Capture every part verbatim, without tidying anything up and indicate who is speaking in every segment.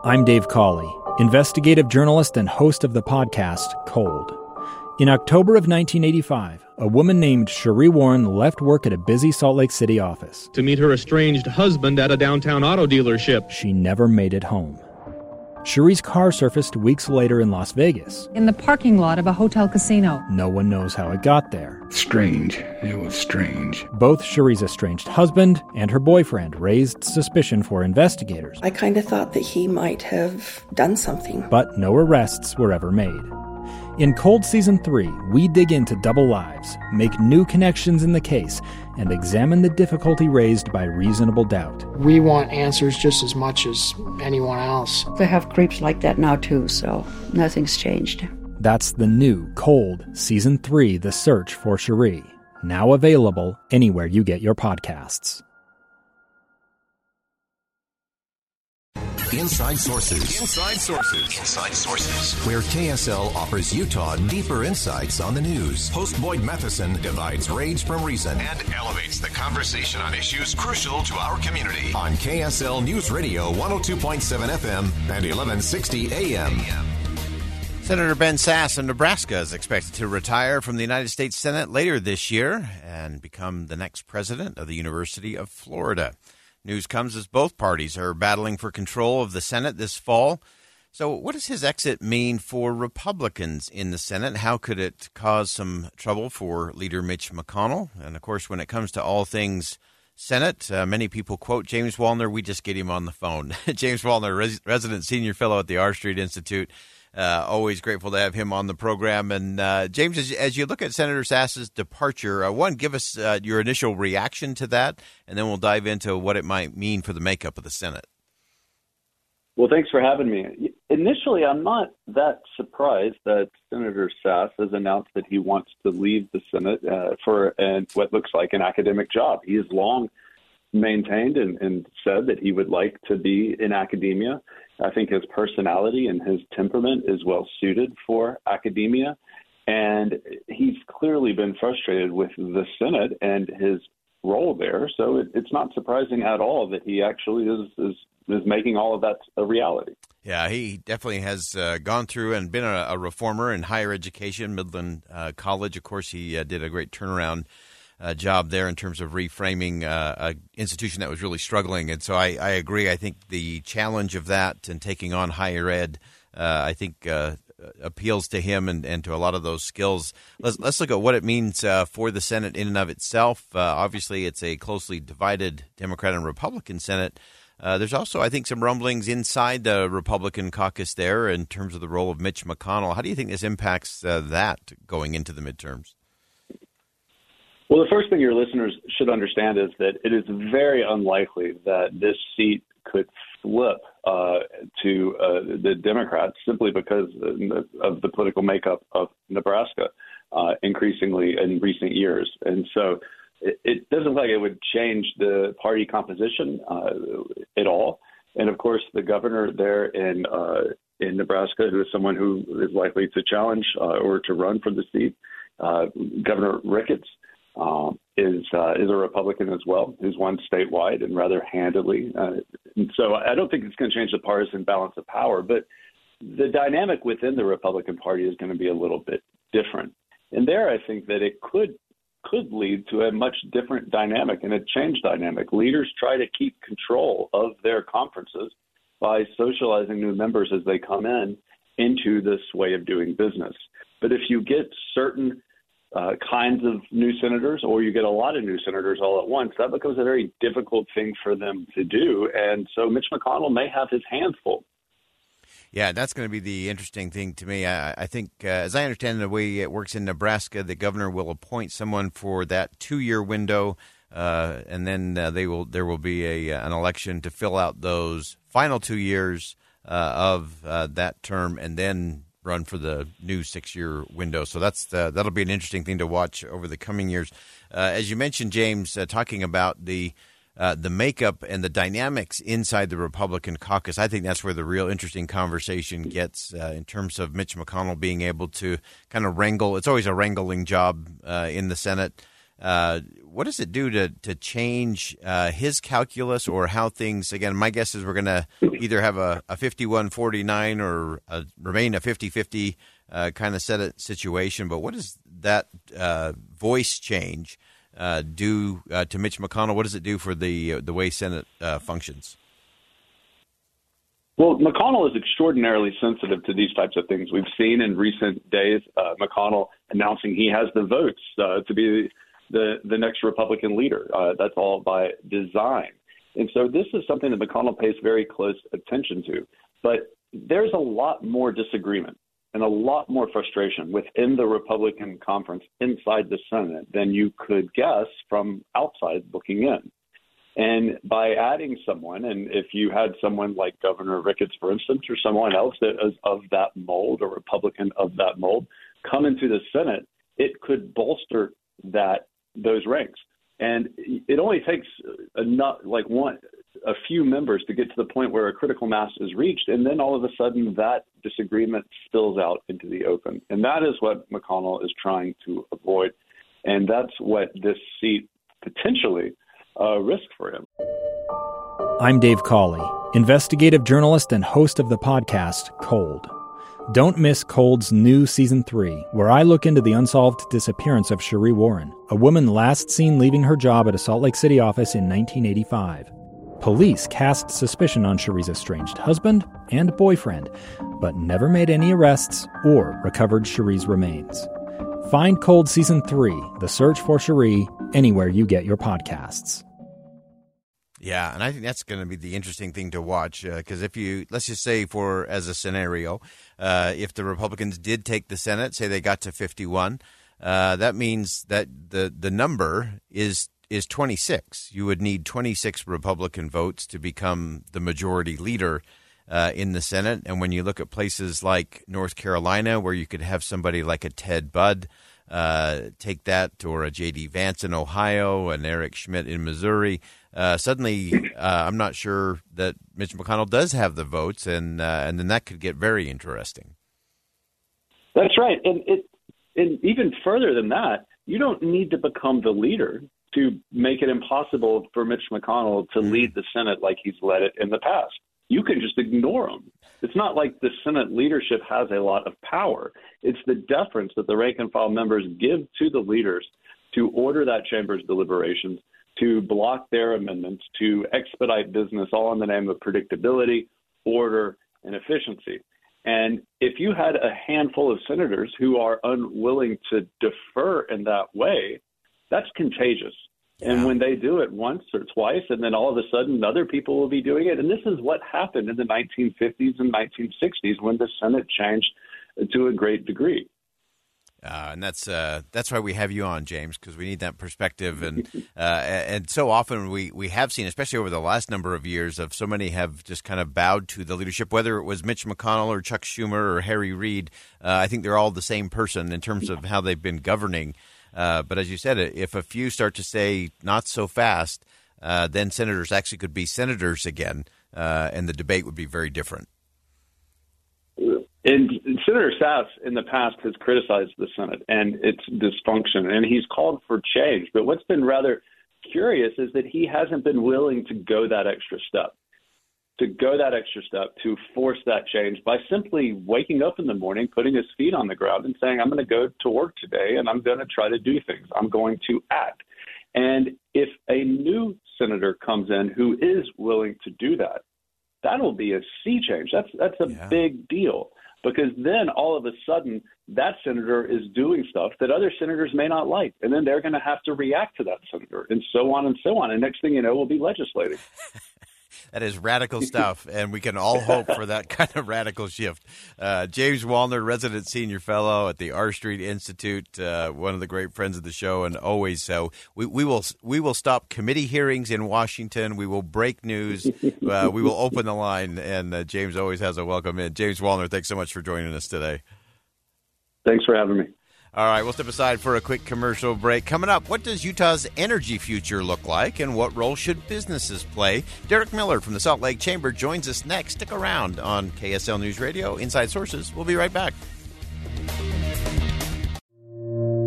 Speaker 1: I'm Dave Cawley, investigative journalist and host of the podcast Cold. In October of nineteen eighty-five, a woman named Sheree Warren left work at a busy Salt Lake City office
Speaker 2: to meet her estranged husband at a downtown auto dealership.
Speaker 1: She never made it home. Sheree's car surfaced weeks later in Las Vegas.
Speaker 3: In the parking lot of a hotel casino.
Speaker 1: No one knows how it got there.
Speaker 4: Strange. It was strange.
Speaker 1: Both Sheree's estranged husband and her boyfriend raised suspicion for investigators.
Speaker 5: I kind of thought that he might have done something.
Speaker 1: But no arrests were ever made. In Cold Season three, we dig into double lives, make new connections in the case, and examine the difficulty raised by reasonable doubt.
Speaker 6: We want answers just as much as anyone else.
Speaker 7: They have creeps like that now too, so nothing's changed.
Speaker 1: That's the new Cold Season three, The Search for Sheree, now available anywhere you get your podcasts.
Speaker 8: Inside Sources. Inside Sources. Inside Sources. Where K S L offers Utah deeper insights on the news. Host Boyd Matheson divides rage from reason and elevates the conversation on issues crucial to our community. On K S L News Radio one oh two point seven F M and eleven sixty A M.
Speaker 9: Senator Ben Sasse of Nebraska is expected to retire from the United States Senate later this year and become the next president of the University of Florida. News comes as both parties are battling for control of the Senate this fall. So what does his exit mean for Republicans in the Senate? How could it cause some trouble for Leader Mitch McConnell? And, of course, when it comes to all things Senate, uh, many people quote James Wallner. We just get him on the phone. James Wallner, res- resident senior fellow at the R Street Institute. Uh, always grateful to have him on the program. And, uh, James, as, as you look at Senator Sasse's departure, uh, one, give us uh, your initial reaction to that, and then we'll dive into what it might mean for the makeup of the Senate.
Speaker 10: Well, thanks for having me. Initially, I'm not that surprised that Senator Sasse has announced that he wants to leave the Senate uh, for an, what looks like an academic job. He has long maintained and, and said that he would like to be in academia. I think his personality and his temperament is well suited for academia. And he's clearly been frustrated with the Senate and his role there. So it, it's not surprising at all that he actually is, is, is making all of that a reality.
Speaker 9: Yeah, he definitely has uh, gone through and been a, a reformer in higher education. Midland uh, College, of course, he uh, did a great turnaround Uh, job there in terms of reframing uh, an institution that was really struggling. And so I, I agree. I think the challenge of that and taking on higher ed, uh, I think, uh, appeals to him and, and to a lot of those skills. Let's, let's look at what it means uh, for the Senate in and of itself. Uh, obviously, it's a closely divided Democrat and Republican Senate. Uh, there's also, I think, some rumblings inside the Republican caucus there in terms of the role of Mitch McConnell. How do you think this impacts uh, that going into the midterms?
Speaker 10: Well, the first thing your listeners should understand is that it is very unlikely that this seat could flip uh, to uh, the Democrats simply because of the political makeup of Nebraska uh, increasingly in recent years. And so it, it doesn't look like it would change the party composition uh, at all. And, of course, the governor there in uh, in Nebraska, who is someone who is likely to challenge uh, or to run for the seat, uh, Governor Ricketts, Um, is uh, is a Republican as well, who's won statewide and rather handily. Uh, and so I don't think it's going to change the partisan balance of power, but the dynamic within the Republican Party is going to be a little bit different. And there I think that it could could lead to a much different dynamic and a change dynamic. Leaders try to keep control of their conferences by socializing new members as they come in into this way of doing business. But if you get certain Uh, kinds of new senators, or you get a lot of new senators all at once, that becomes a very difficult thing for them to do. And so Mitch McConnell may have his hands full.
Speaker 9: Yeah, that's going to be the interesting thing to me. I, I think, uh, as I understand the way it works in Nebraska, the governor will appoint someone for that two-year window, uh, and then uh, they will there will be a an election to fill out those final two years uh, of uh, that term, and then run for the new six-year window. So that's the, that'll be an interesting thing to watch over the coming years. Uh, as you mentioned, James, uh, talking about the uh, the makeup and the dynamics inside the Republican caucus, I think that's where the real interesting conversation gets uh, in terms of Mitch McConnell being able to kind of wrangle. It's always a wrangling job uh, in the Senate. Uh, what does it do to to change uh, his calculus or how things? Again, my guess is we're going to either have a, a fifty-one forty-nine or a, remain a fifty-fifty uh, kind of set situation. But what does that uh, voice change uh, do uh, to Mitch McConnell? What does it do for the uh, the way Senate uh, functions?
Speaker 10: Well, McConnell is extraordinarily sensitive to these types of things. We've seen in recent days uh, McConnell announcing he has the votes uh, to be the, the next Republican leader. Uh, that's all by design. And so this is something that McConnell pays very close attention to. But there's a lot more disagreement and a lot more frustration within the Republican conference inside the Senate than you could guess from outside looking in. And by adding someone, and if you had someone like Governor Ricketts, for instance, or someone else that is of that mold, a Republican of that mold, come into the Senate, it could bolster that those ranks. And it only takes enough, like one, a few members to get to the point where a critical mass is reached, and then all of a sudden that disagreement spills out into the open. And that is what McConnell is trying to avoid, and that's what this seat potentially Uh, risk for him.
Speaker 1: I'm Dave Cawley, investigative journalist and host of the podcast Cold. Don't miss Cold's new Season three, where I look into the unsolved disappearance of Sheree Warren, a woman last seen leaving her job at a Salt Lake City office in nineteen eighty-five. Police cast suspicion on Sheree's estranged husband and boyfriend, but never made any arrests or recovered Sheree's remains. Find Cold Season three, The Search for Sheree, anywhere you get your podcasts.
Speaker 9: Yeah, and I think that's going to be the interesting thing to watch because uh, if you, let's just say for, as a scenario, uh, if the Republicans did take the Senate, say they got to fifty-one, uh, that means that the, the number is is twenty-six. You would need twenty-six Republican votes to become the majority leader uh, in the Senate. And when you look at places like North Carolina, where you could have somebody like a Ted Budd uh, take that, or a J D Vance in Ohio, and Eric Schmidt in Missouri, Uh, suddenly, uh, I'm not sure that Mitch McConnell does have the votes, and uh, and then that could get very interesting.
Speaker 10: That's right, and it, and even further than that, you don't need to become the leader to make it impossible for Mitch McConnell to lead the Senate like he's led it in the past. You can just ignore him. It's not like the Senate leadership has a lot of power. It's the deference that the rank and file members give to the leaders to order that chamber's deliberations, to block their amendments, to expedite business, all in the name of predictability, order, and efficiency. And if you had a handful of senators who are unwilling to defer in that way, that's contagious. Yeah. And when they do it once or twice, and then all of a sudden other people will be doing it. And this is what happened in the nineteen fifties and nineteen sixties when the Senate changed to a great degree.
Speaker 9: Uh, and that's uh, that's why we have you on, James, because we need that perspective. And uh, and so often we, we have seen, especially over the last number of years, of so many have just kind of bowed to the leadership, whether it was Mitch McConnell or Chuck Schumer or Harry Reid. Uh, I think they're all the same person in terms of how they've been governing. Uh, but as you said, if a few start to say not so fast, uh, then senators actually could be senators again, uh, and the debate would be very different.
Speaker 10: And Senator Sass in the past has criticized the Senate and its dysfunction, and he's called for change. But what's been rather curious is that he hasn't been willing to go that extra step, to go that extra step to force that change by simply waking up in the morning, putting his feet on the ground and saying, I'm going to go to work today and I'm going to try to do things. I'm going to act. And if a new senator comes in who is willing to do that, that'll be a sea change. That's, that's a yeah. big deal. Because then all of a sudden that senator is doing stuff that other senators may not like. And then they're going to have to react to that senator and so on and so on. And next thing you know, we'll be legislating.
Speaker 9: That is radical stuff, and we can all hope for that kind of radical shift. Uh, James Wallner, resident senior fellow at the R Street Institute, uh, one of the great friends of the show, and always so. We, we will we will stop committee hearings in Washington. We will break news. Uh, we will open the line, and uh, James always has a welcome in. James Wallner, thanks so much for joining us today.
Speaker 10: Thanks for having me.
Speaker 9: All right, we'll step aside for a quick commercial break. Coming up, what does Utah's energy future look like, and what role should businesses play? Derek Miller from the Salt Lake Chamber joins us next. Stick around on K S L News Radio, Inside Sources. We'll be right back.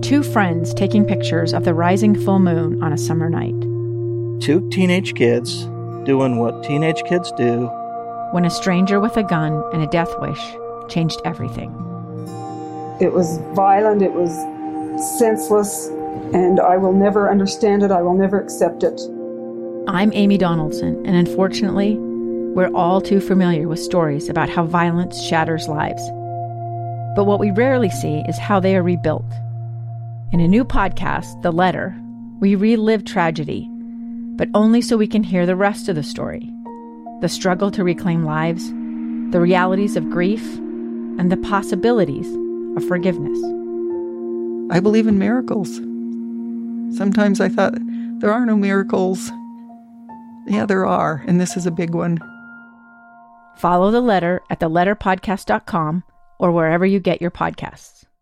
Speaker 11: two friends taking pictures of the rising full moon on a summer night.
Speaker 12: Two teenage kids doing what teenage kids do.
Speaker 11: When a stranger with a gun and a death wish changed everything.
Speaker 13: It was violent, it was senseless, and I will never understand it, I will never accept it.
Speaker 11: I'm Amy Donaldson, and unfortunately, we're all too familiar with stories about how violence shatters lives. But what we rarely see is how they are rebuilt. In a new podcast, The Letter, we relive tragedy, but only so we can hear the rest of the story. The struggle to reclaim lives, the realities of grief, and the possibilities of forgiveness.
Speaker 14: I believe in miracles. Sometimes I thought, there are no miracles. Yeah, there are, and this is a big one.
Speaker 11: Follow The Letter at the letter podcast dot com or wherever you get your podcasts.